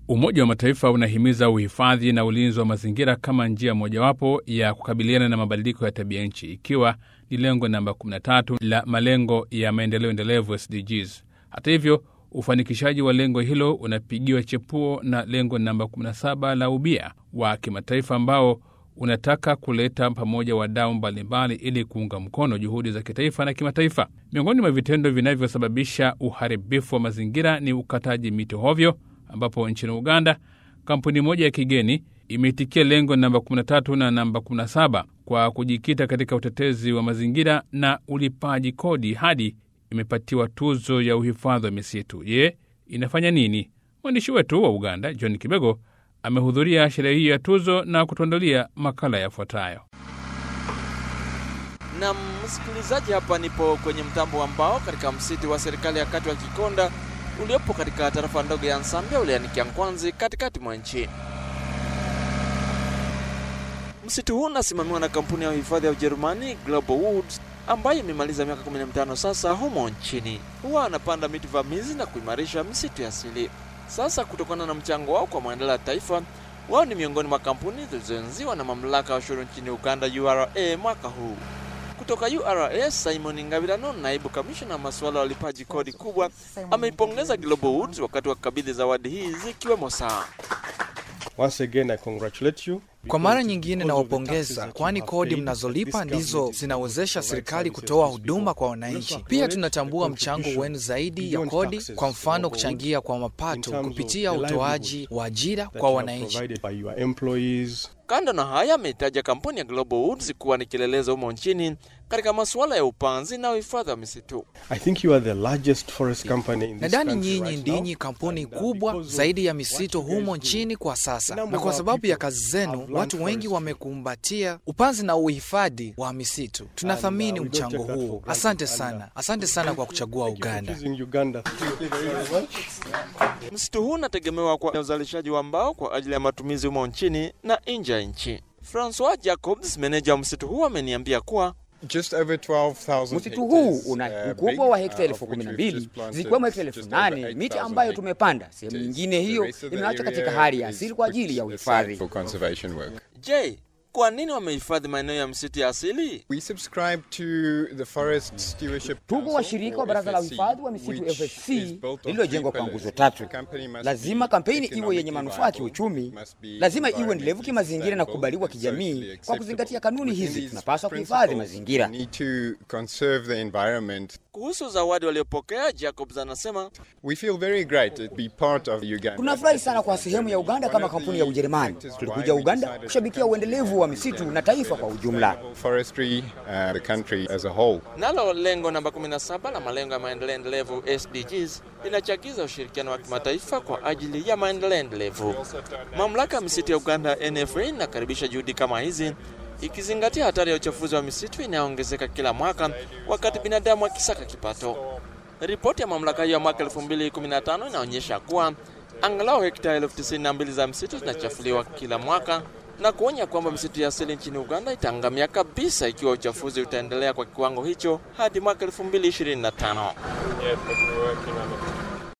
Umoja wa Mataifa unahimiza uhifadhi na ulinzi wa mazingira kama njia mojawapo ya kukabiliana na mabadiliko ya tabia nchi, ikiwa ni lengo namba 13 la malengo ya maendeleo endelevu SDGs. Hata hivyo, ufanikishaji wa lengo hilo unapigiwa chepuo na lengo namba 17 la ubia wa kimataifa ambao unataka kuleta pamoja wadau mbalimbali ili kuunga mkono juhudi za kitaifa na kimataifa. Miongoni mwa vitendo vinavyosababisha uharibifu wa mazingira ni ukataji miti hovyo, ambapo nchini Uganda kampuni moja ya kigeni imeitikia lengo namba 13 na namba 17 kwa kujikita katika utetezi wa mazingira na ulipaji kodi hadi imepatiwa tuzo ya uhifadhi wa misitu. Je, inafanya nini? Mwandishi wetu wa Uganda John Kibego amehudhuria sherehe hii ya tuzo na kutuandalia makala yafuatayo. Na msikilizaji, hapa nipo kwenye mtambo ambao katika msitu wa serikali ya kati wa Kikonda uliopo katika tarafa ndogo ya Nsambya wilayani Kyankwanzi katikati mwa nchi. Msitu huu unasimamiwa na kampuni ya uhifadhi ya Ujerumani Global Woods ambayo imemaliza miaka 15 sasa humo nchini. Huwa anapanda miti vamizi na kuimarisha misitu ya asili. Sasa kutokana na mchango wao kwa maendeleo ya taifa, wao ni miongoni mwa kampuni zilizoenziwa na mamlaka ya ushuru nchini Uganda URA mwaka huu. Kutoka URA, Simon Ngabirano, naibu kamishna masuala ya ulipaji kodi kubwa, ameipongeza Global Woods wakati wa kukabidhi zawadi hizi ikiwemo saa. Once again, I congratulate you. Kwa mara nyingine nawapongeza, kwani kodi mnazolipa ndizo zinawezesha serikali kutoa huduma kwa wananchi. Pia tunatambua mchango wenu zaidi ya kodi, kwa mfano kuchangia kwa mapato kupitia utoaji wa ajira kwa wananchi. Kando na haya, ametaja kampuni ya Global Woods kuwa ni kielelezo humo nchini katika masuala ya upanzi na uhifadhi wa misitu. I think you are the largest forest company in this country. Nadhani nyinyi ndinyi kampuni kubwa zaidi ya misitu humo nchini kwa sasa. Na kwa sababu ya kazi zenu, watu wengi wamekumbatia upanzi na uhifadhi wa misitu. Tunathamini mchango huu. Asante sana. Asante sana kwa kuchagua Uganda. Msitu huu unategemewa kwa uzalishaji wa mbao kwa ajili ya matumizi humo nchini na nje ya nchi. Francois Jacobs, meneja msitu huu, ameniambia kuwa msitu huu una ukubwa wa hekta 12,000 zikiwemo hekta 8,000 miti ambayo tumepanda. Sehemu nyingine hiyo imeacha katika hali ya asili kwa ajili ya uhifadhi. Je, kwa nini wamehifadhi maeneo ya msitu ya asili? Tuko washirika wa baraza la uhifadhi wa misitu FSC lililojengwa kwa nguzo 3. Lazima kampeni iwe yenye manufaa kiuchumi, lazima iwe endelevu kimazingira na kukubaliwa kijamii. Kwa kuzingatia kanuni hizi, tunapaswa kuhifadhi mazingira. Kuhusu zawadi waliopokea, Jacobs anasema, tunafurahi sana kwa sehemu ya Uganda kama kampuni ya Ujerumani. Tulikuja Uganda kushabikia uendelevu wa misitu na taifa kwa ujumla. Nalo lengo namba 17 la malengo ya maendeleo endelevu SDGs linachagiza ushirikiano wa kimataifa kwa ajili ya maendeleo endelevu. Mamlaka ya misitu ya Uganda NFA inakaribisha juhudi kama hizi, ikizingatia hatari ya uchafuzi wa misitu inayoongezeka kila mwaka wakati binadamu akisaka kipato. Ripoti ya mamlaka hiyo ya mwaka 2015 inaonyesha kuwa angalau hekta 92,000 za misitu zinachafuliwa kila mwaka, na kuonya kwamba misitu ya asili nchini Uganda itaangamia kabisa ikiwa uchafuzi utaendelea kwa kiwango hicho hadi mwaka 2025.